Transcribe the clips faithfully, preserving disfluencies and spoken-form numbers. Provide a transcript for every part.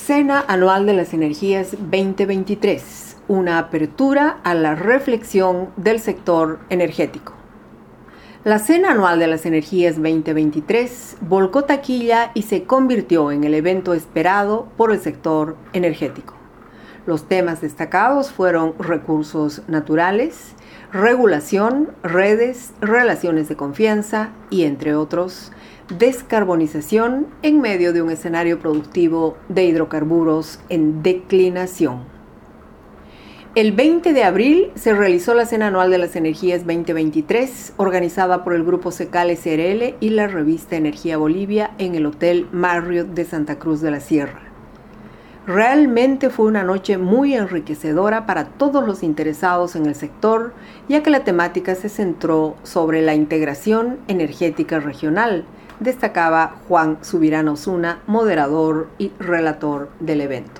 Cena Anual de las Energías veinte veintitrés, una apertura a la reflexión del sector energético. La Cena Anual de las Energías veinte veintitrés volcó taquilla y se convirtió en el evento esperado por el sector energético. Los temas destacados fueron recursos naturales, regulación, redes, relaciones de confianza y, entre otros, descarbonización en medio de un escenario productivo de hidrocarburos en declinación. El veinte de abril se realizó la Cena Anual de las Energías veinte veintitrés, organizada por el Grupo Secal S R L y la revista Energía Bolivia en el Hotel Marriott de Santa Cruz de la Sierra. Realmente fue una noche muy enriquecedora para todos los interesados en el sector, ya que la temática se centró sobre la integración energética regional, destacaba Juan Subirán Osuna, moderador y relator del evento.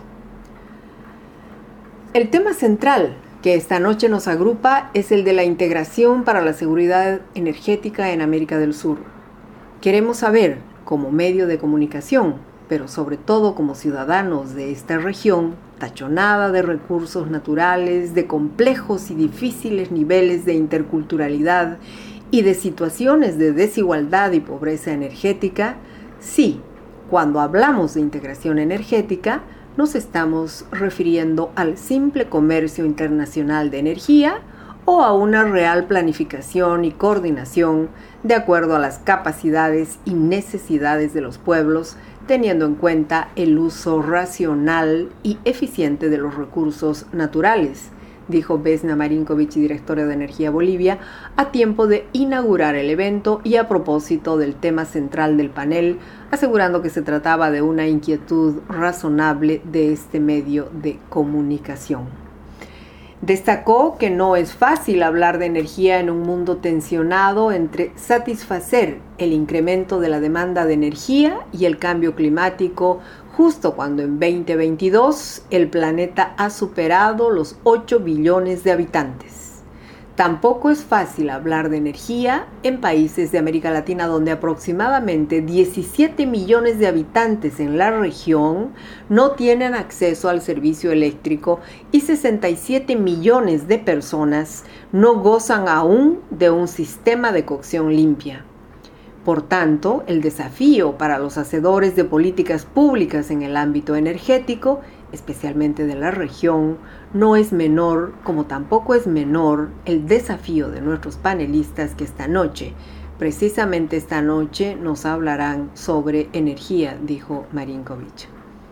El tema central que esta noche nos agrupa es el de la integración para la seguridad energética en América del Sur. Queremos saber, como medio de comunicación, pero sobre todo como ciudadanos de esta región, tachonada de recursos naturales, de complejos y difíciles niveles de interculturalidad y de situaciones de desigualdad y pobreza energética, sí, cuando hablamos de integración energética, nos estamos refiriendo al simple comercio internacional de energía o a una real planificación y coordinación de acuerdo a las capacidades y necesidades de los pueblos, teniendo en cuenta el uso racional y eficiente de los recursos naturales, dijo Vesna Marinkovic, directora de Energía Bolivia, a tiempo de inaugurar el evento y a propósito del tema central del panel, asegurando que se trataba de una inquietud razonable de este medio de comunicación. Destacó que no es fácil hablar de energía en un mundo tensionado entre satisfacer el incremento de la demanda de energía y el cambio climático, justo cuando en veinte veintidós el planeta ha superado los ocho billones de habitantes. Tampoco es fácil hablar de energía en países de América Latina donde aproximadamente diecisiete millones de habitantes en la región no tienen acceso al servicio eléctrico y sesenta y siete millones de personas no gozan aún de un sistema de cocción limpia. Por tanto, el desafío para los hacedores de políticas públicas en el ámbito energético, especialmente de la región, no es menor, como tampoco es menor el desafío de nuestros panelistas que esta noche, precisamente esta noche, nos hablarán sobre energía, dijo Marinkovic.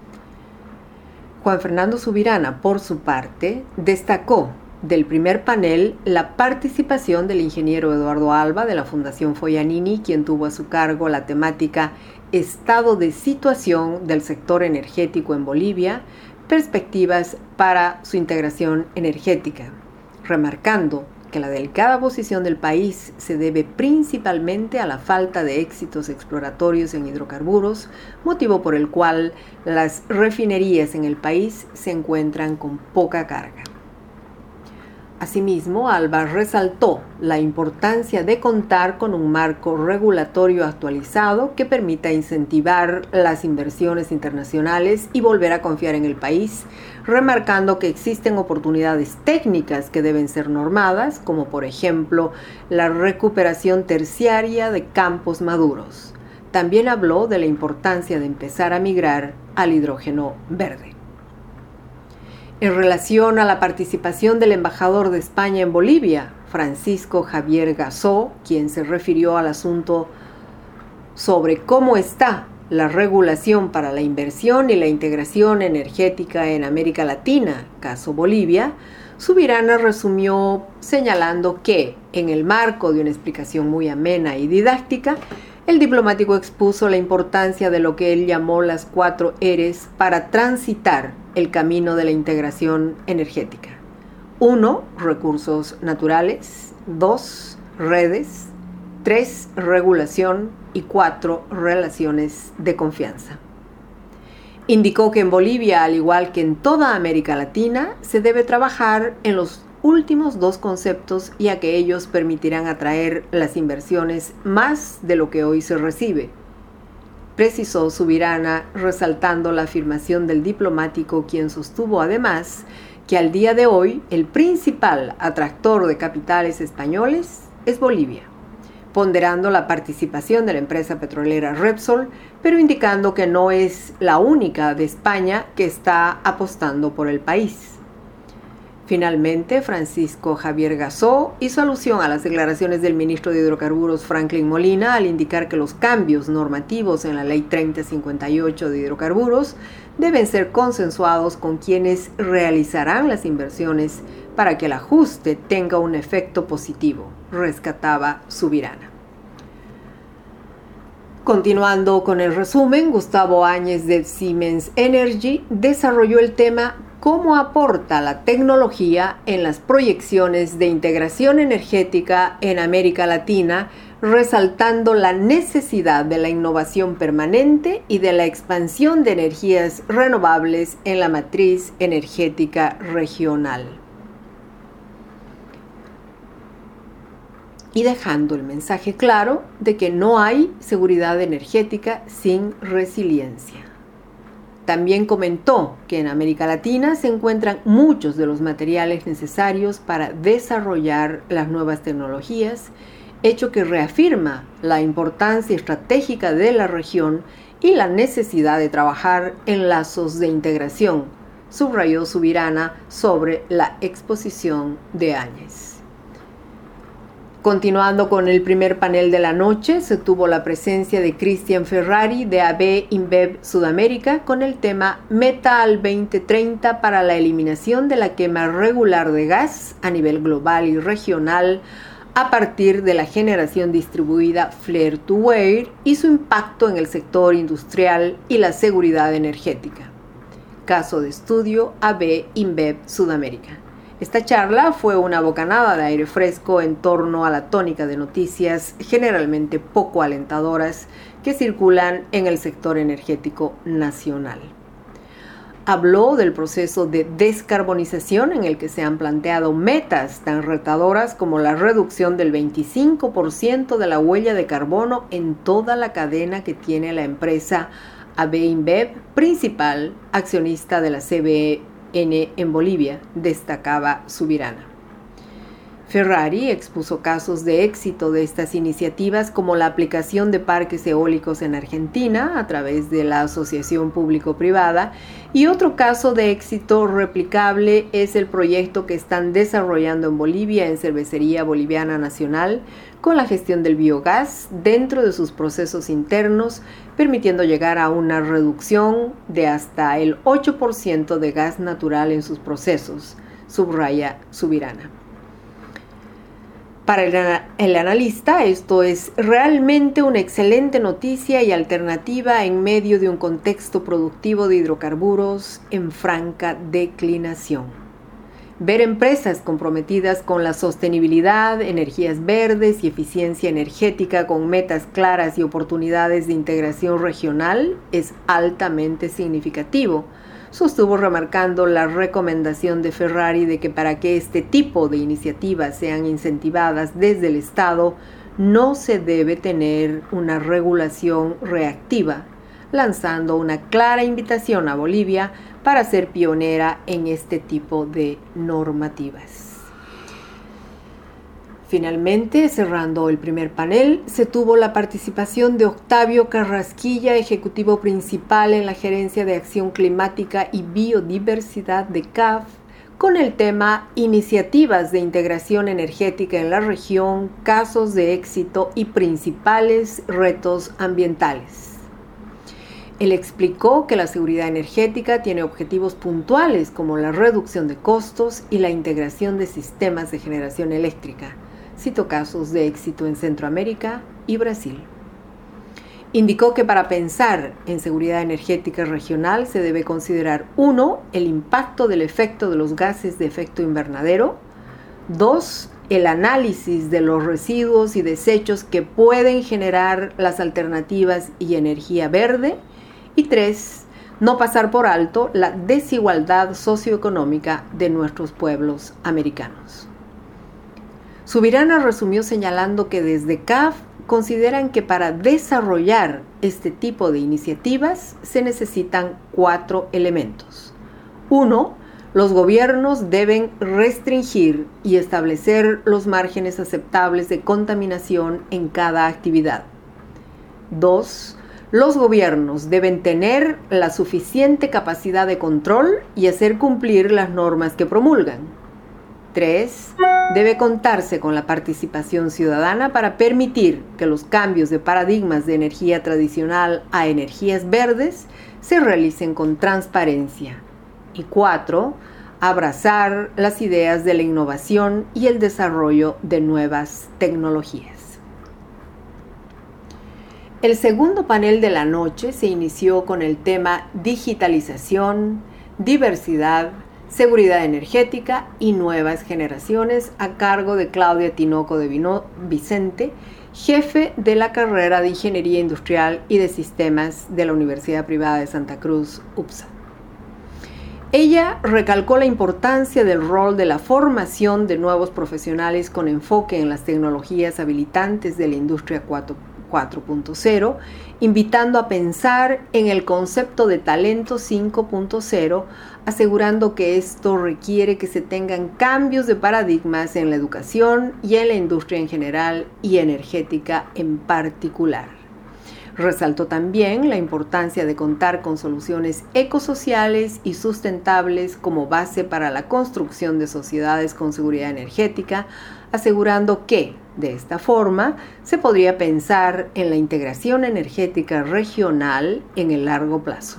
Juan Fernando Subirana, por su parte, destacó del primer panel la participación del ingeniero Eduardo Alba de la Fundación Foyanini, quien tuvo a su cargo la temática Estado de situación del sector energético en Bolivia, perspectivas para su integración energética, remarcando que la delicada posición del país se debe principalmente a la falta de éxitos exploratorios en hidrocarburos, motivo por el cual las refinerías en el país se encuentran con poca carga. Asimismo, Alba resaltó la importancia de contar con un marco regulatorio actualizado que permita incentivar las inversiones internacionales y volver a confiar en el país, remarcando que existen oportunidades técnicas que deben ser normadas, como por ejemplo la recuperación terciaria de campos maduros. También habló de la importancia de empezar a migrar al hidrógeno verde. En relación a la participación del embajador de España en Bolivia, Francisco Javier Gassó, quien se refirió al asunto sobre cómo está la regulación para la inversión y la integración energética en América Latina, caso Bolivia, Subirana resumió señalando que, en el marco de una explicación muy amena y didáctica, el diplomático expuso la importancia de lo que él llamó las cuatro Eres para transitar el camino de la integración energética. Uno, recursos naturales. Dos, redes. Tres, regulación. Y cuatro, relaciones de confianza. Indicó que en Bolivia, al igual que en toda América Latina, se debe trabajar en los últimos dos conceptos, ya que ellos permitirán atraer las inversiones más de lo que hoy se recibe. precisó Subirana, resaltando la afirmación del diplomático, quien sostuvo además que al día de hoy el principal atractor de capitales españoles es Bolivia, ponderando la participación de la empresa petrolera Repsol, pero indicando que no es la única de España que está apostando por el país. Finalmente, Francisco Javier Gassó hizo alusión a las declaraciones del ministro de Hidrocarburos Franklin Molina al indicar que los cambios normativos en la Ley treinta cincuenta y ocho de hidrocarburos deben ser consensuados con quienes realizarán las inversiones para que el ajuste tenga un efecto positivo, rescataba Subirana. Continuando con el resumen, Gustavo Áñez de Siemens Energy desarrolló el tema ¿Cómo aporta la tecnología en las proyecciones de integración energética en América Latina, resaltando la necesidad de la innovación permanente y de la expansión de energías renovables en la matriz energética regional? Y dejando el mensaje claro de que no hay seguridad energética sin resiliencia. También comentó que en América Latina se encuentran muchos de los materiales necesarios para desarrollar las nuevas tecnologías, hecho que reafirma la importancia estratégica de la región y la necesidad de trabajar en lazos de integración, subrayó Subirana sobre la exposición de Áñez. Continuando con el primer panel de la noche, se tuvo la presencia de Cristian Ferrari de A B InBev Sudamérica con el tema Meta al veinte treinta para la eliminación de la quema regular de gas a nivel global y regional a partir de la generación distribuida Flare to Wear y su impacto en el sector industrial y la seguridad energética. Caso de estudio A B InBev Sudamérica. Esta charla fue una bocanada de aire fresco en torno a la tónica de noticias generalmente poco alentadoras que circulan en el sector energético nacional. Habló del proceso de descarbonización en el que se han planteado metas tan retadoras como la reducción del veinticinco por ciento de la huella de carbono en toda la cadena que tiene la empresa A B InBev, principal accionista de la C B N en Bolivia, destacaba Subirana. Ferrari expuso casos de éxito de estas iniciativas como la aplicación de parques eólicos en Argentina a través de la asociación público-privada y otro caso de éxito replicable es el proyecto que están desarrollando en Bolivia en Cervecería Boliviana Nacional con la gestión del biogás dentro de sus procesos internos, permitiendo llegar a una reducción de hasta el ocho por ciento de gas natural en sus procesos, subraya Subirana. Para el, el analista, esto es realmente una excelente noticia y alternativa en medio de un contexto productivo de hidrocarburos en franca declinación. Ver empresas comprometidas con la sostenibilidad, energías verdes y eficiencia energética con metas claras y oportunidades de integración regional es altamente significativo, sostuvo remarcando la recomendación de Ferrari de que para que este tipo de iniciativas sean incentivadas desde el Estado, no se debe tener una regulación reactiva, lanzando una clara invitación a Bolivia para ser pionera en este tipo de normativas. Finalmente, cerrando el primer panel, se tuvo la participación de Octavio Carrasquilla, ejecutivo principal en la Gerencia de Acción Climática y Biodiversidad de C A F, con el tema Iniciativas de Integración Energética en la región, casos de éxito y principales retos ambientales. Él explicó que la seguridad energética tiene objetivos puntuales como la reducción de costos y la integración de sistemas de generación eléctrica. Citó casos de éxito en Centroamérica y Brasil. Indicó que para pensar en seguridad energética regional se debe considerar uno, el impacto del efecto de los gases de efecto invernadero, dos, el análisis de los residuos y desechos que pueden generar las alternativas y energía verde, y tres, no pasar por alto la desigualdad socioeconómica de nuestros pueblos americanos. Subirana resumió señalando que desde C A F consideran que para desarrollar este tipo de iniciativas se necesitan cuatro elementos. Uno, los gobiernos deben restringir y establecer los márgenes aceptables de contaminación en cada actividad. Dos, los gobiernos deben tener la suficiente capacidad de control y hacer cumplir las normas que promulgan. Tres, debe contarse con la participación ciudadana para permitir que los cambios de paradigmas de energía tradicional a energías verdes se realicen con transparencia. Y cuatro, abrazar las ideas de la innovación y el desarrollo de nuevas tecnologías. El segundo panel de la noche se inició con el tema digitalización, diversidad, seguridad energética y nuevas generaciones a cargo de Claudia Tinoco de Vino Vicente, jefe de la carrera de Ingeniería Industrial y de Sistemas de la Universidad Privada de Santa Cruz, U P S A. Ella recalcó la importancia del rol de la formación de nuevos profesionales con enfoque en las tecnologías habilitantes de la industria cuatro punto cero, invitando a pensar en el concepto de talento cinco punto cero, asegurando que esto requiere que se tengan cambios de paradigmas en la educación y en la industria en general y energética en particular. Resaltó también la importancia de contar con soluciones ecosociales y sustentables como base para la construcción de sociedades con seguridad energética, asegurando que, de esta forma, se podría pensar en la integración energética regional en el largo plazo.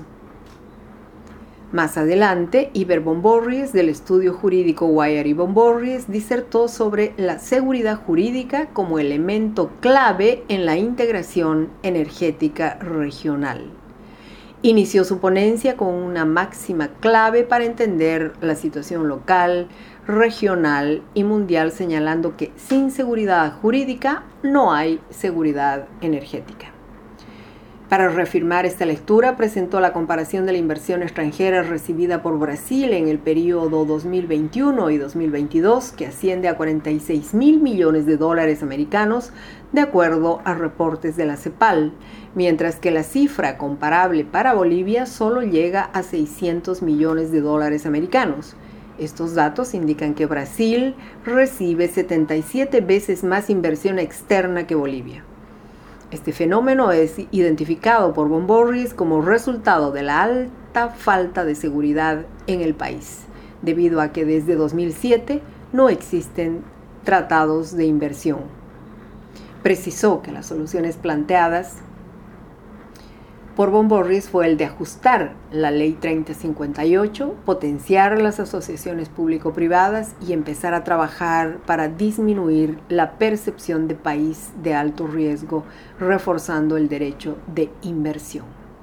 Más adelante, Iber Bomborries, del estudio jurídico Guayar y Bomborries, disertó sobre la seguridad jurídica como elemento clave en la integración energética regional. Inició su ponencia con una máxima clave para entender la situación local, regional y mundial, señalando que sin seguridad jurídica no hay seguridad energética. Para reafirmar esta lectura, presentó la comparación de la inversión extranjera recibida por Brasil en el periodo dos mil veintiuno y dos mil veintidós, que asciende a cuarenta y seis mil millones de dólares americanos, de acuerdo a reportes de la CEPAL, mientras que la cifra comparable para Bolivia solo llega a seiscientos millones de dólares americanos. Estos datos indican que Brasil recibe setenta y siete veces más inversión externa que Bolivia. Este fenómeno es identificado por Bomborries como resultado de la alta falta de seguridad en el país, debido a que desde dos mil siete no existen tratados de inversión. Precisó que las soluciones planteadas por Bomborries fue el de ajustar la Ley treinta cincuenta y ocho, potenciar las asociaciones público-privadas y empezar a trabajar para disminuir la percepción de país de alto riesgo, reforzando el derecho de inversión.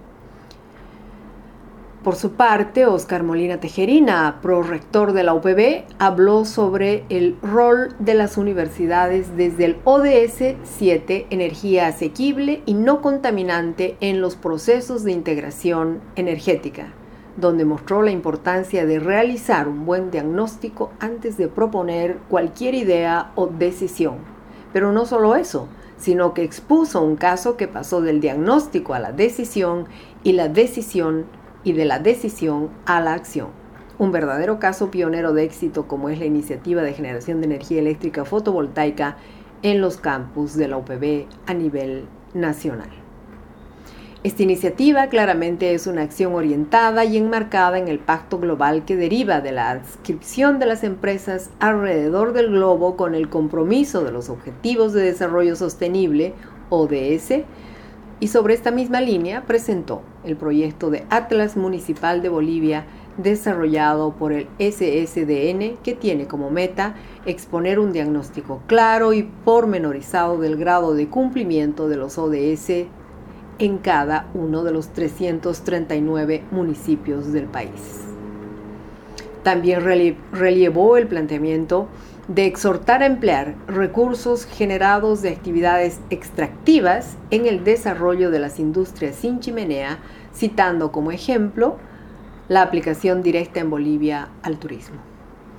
Por su parte, Óscar Molina Tejerina, prorector de la U P B, habló sobre el rol de las universidades desde el O D S siete, energía asequible y no contaminante en los procesos de integración energética, donde mostró la importancia de realizar un buen diagnóstico antes de proponer cualquier idea o decisión. Pero no solo eso, sino que expuso un caso que pasó del diagnóstico a la decisión y la decisión y de la decisión a la acción. Un verdadero caso pionero de éxito como es la iniciativa de generación de energía eléctrica fotovoltaica en los campus de la U P B a nivel nacional. Esta iniciativa claramente es una acción orientada y enmarcada en el pacto global que deriva de la adscripción de las empresas alrededor del globo con el compromiso de los Objetivos de Desarrollo Sostenible, O D S, y sobre esta misma línea presentó el proyecto de Atlas Municipal de Bolivia desarrollado por el S S D N, que tiene como meta exponer un diagnóstico claro y pormenorizado del grado de cumplimiento de los O D S en cada uno de los trescientos treinta y nueve municipios del país. También relevó el planteamiento de exhortar a emplear recursos generados de actividades extractivas en el desarrollo de las industrias sin chimenea, citando como ejemplo la aplicación directa en Bolivia al turismo.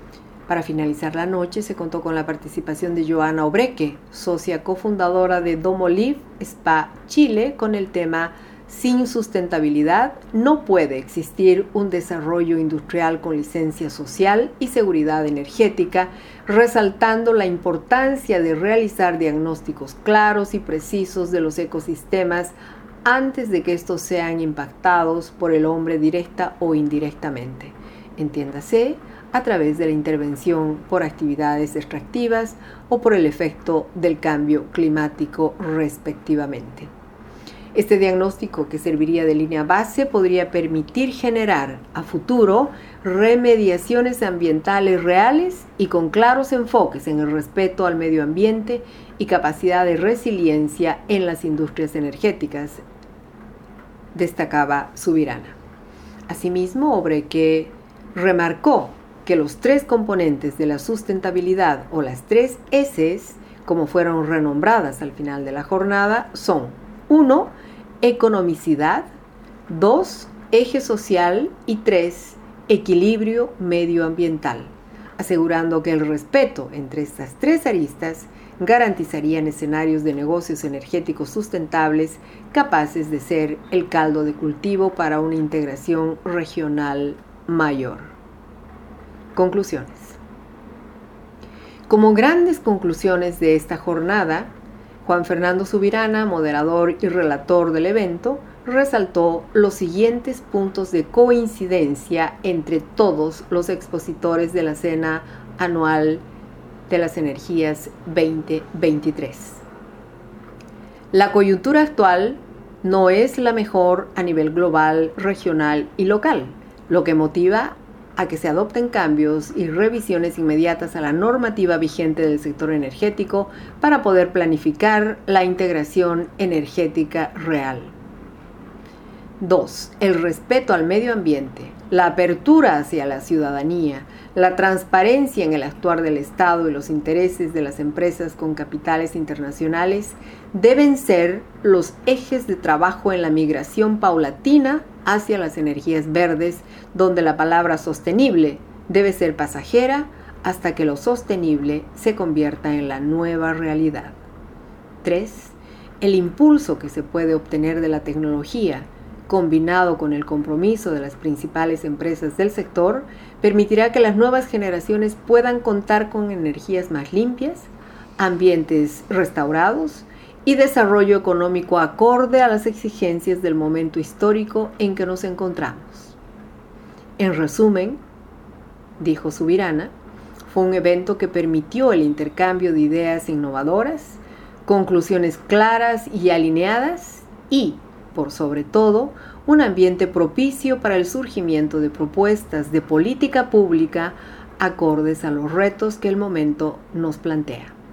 Para finalizar la noche se contó con la participación de Joana Obreque, socia cofundadora de Domolive Spa Chile, con el tema Sin sustentabilidad no puede existir un desarrollo industrial con licencia social y seguridad energética, resaltando la importancia de realizar diagnósticos claros y precisos de los ecosistemas antes de que estos sean impactados por el hombre directa o indirectamente. Entiéndase, a través de la intervención por actividades extractivas o por el efecto del cambio climático respectivamente. Este diagnóstico, que serviría de línea base, podría permitir generar a futuro remediaciones ambientales reales y con claros enfoques en el respeto al medio ambiente y capacidad de resiliencia en las industrias energéticas, destacaba Subirana. Asimismo, Obreque remarcó que los tres componentes de la sustentabilidad, o las tres S's, como fueron renombradas al final de la jornada, son uno economicidad, dos eje social y tres equilibrio medioambiental, asegurando que el respeto entre estas tres aristas garantizarían escenarios de negocios energéticos sustentables capaces de ser el caldo de cultivo para una integración regional mayor. Conclusiones. Como grandes conclusiones de esta jornada, Juan Fernando Subirana, moderador y relator del evento, resaltó los siguientes puntos de coincidencia entre todos los expositores de la Cena Anual de las Energías veinte veintitrés. La coyuntura actual no es la mejor a nivel global, regional y local, lo que motiva a que se adopten cambios y revisiones inmediatas a la normativa vigente del sector energético para poder planificar la integración energética real. dos. El respeto al medio ambiente, la apertura hacia la ciudadanía, la transparencia en el actuar del Estado y los intereses de las empresas con capitales internacionales deben ser los ejes de trabajo en la migración paulatina hacia las energías verdes, donde la palabra sostenible debe ser pasajera hasta que lo sostenible se convierta en la nueva realidad. tres. El impulso que se puede obtener de la tecnología, combinado con el compromiso de las principales empresas del sector, permitirá que las nuevas generaciones puedan contar con energías más limpias, ambientes restaurados y desarrollo económico acorde a las exigencias del momento histórico en que nos encontramos. En resumen, dijo Subirana, fue un evento que permitió el intercambio de ideas innovadoras, conclusiones claras y alineadas y, por sobre todo, un ambiente propicio para el surgimiento de propuestas de política pública acordes a los retos que el momento nos plantea.